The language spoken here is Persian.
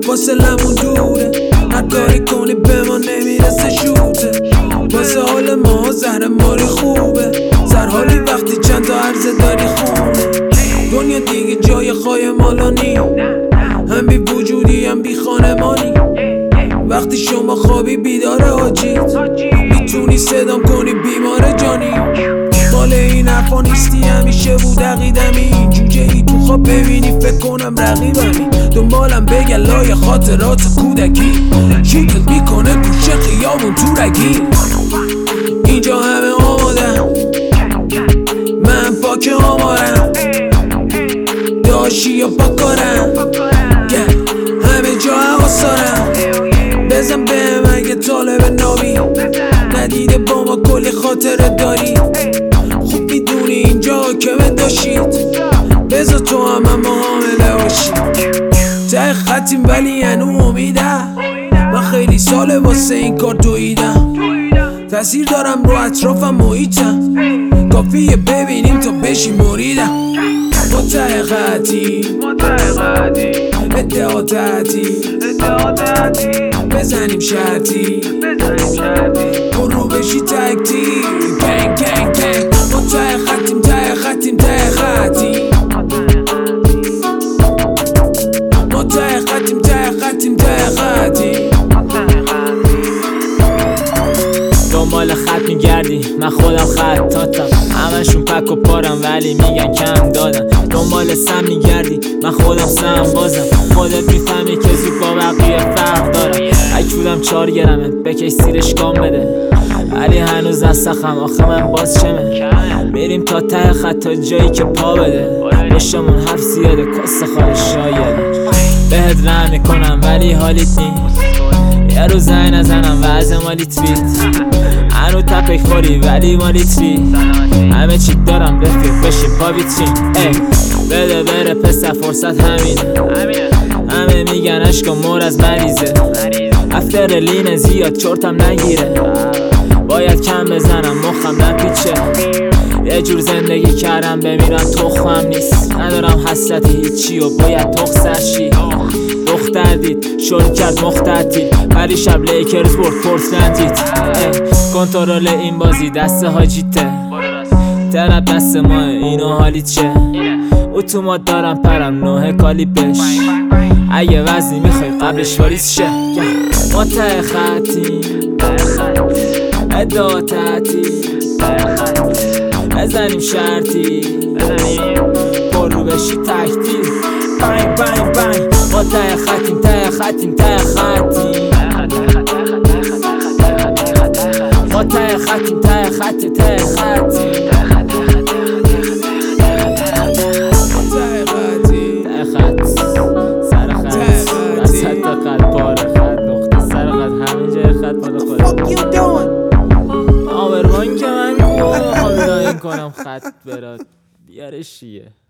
فاصلمون دوره، هر کاری کنی به ما نمیرسه شوته. واسه حال ما زهر ماری خوبه، سرحالی وقتی چند تا عرضه داری خونه. دنیا دیگه جای خایمالانی، هم بی وجودی هم بی خانمانی. وقتی شما خوابی بیدار حاجیت، میتونی صدام کنی بیمار جانی. مال این حرفا نیستی همیشه بود عقیدمی، این جوجه ای تو خواب ببینی فکر کنم رقیبمی. دنبالم بگل لای خاطرات کودکی، شوتت میکنه گوشه خیابون تو رگی. اینجا همه آمادن، من پاک آمارم، داشی یا پاکارم، همه جا حواسارم. بزن بهم اگه طالب نامی، ندیده با ما کلی خاطره داری. خوب میدونی اینجا حاکمه داشتید، بذار تو هم حامله باشی. ته خطیم ولی هنو امیدم، من خیلی ساله واسه این کار دویدم. تاثیر دارم رو اطرافم محیطم، کافیه ببینیم تا بشی مریدم. ما ته خطیم، ادعا تعطیل، بزنیم شرطی، برو بشی تکتیر. گنگ گنگ گنگ ما ته خطیم، ته خطیم، ته خطیم. ما ته خطیم، ته خطیم، ته خطیم. دنبال خط میگردی، من خودم خطاتم. همشون پک و پارم ولی میگن کم دادم. دنبال سم میگردی، من خودم سم بازم. خودت میفهمی که زود با بقیه فرق دارم. اگه بودم 4 گرمت بکش سیرش کام بده، ولی هنوز نسخم آخه من باز چمه. میریم تا ته خط تا جایی که پا بده، بشمون حرف زیاده کس خال شایده. بهت رحم میکنم ولی حالیت نیست، یه روز زنگ نزنم وضع مالیت بید. هنو تپک خوری ولی مالیت بید. همه چی دارم رفیق بشیم پا بیترین. بده بره پسر فرصت همینه، همه میگن عشق مور از مریضه. افتر لین زیاد چرتم نگیره، باید کم بزنم مخم نپیچه. یه جور زندگی کردم بمیرم تخمم نیست، ندارم حسرت هیچی و باید تخصشی. دختر دید شروع کرد مختتید، ولی شب لیکرز برد پورتلند دید. کنترل این بازی دست حاجیته، طرف دست ماه اینو حالیت چه. اتومات دارم پرم نوه کالیبش، اگه وزنی میخوای قبلش واریز شه. ما ته خطیم، ادعا تعطیل، بزنیم شرطی، برو بشی تکتیر. بانگ بانگ بانگ ما ته خطیم، ته خطیم، ته خطیم. ما ته خطیم، ته خطیم، ته خطیم. آبروان که من کنم خط برات بیارش چیه.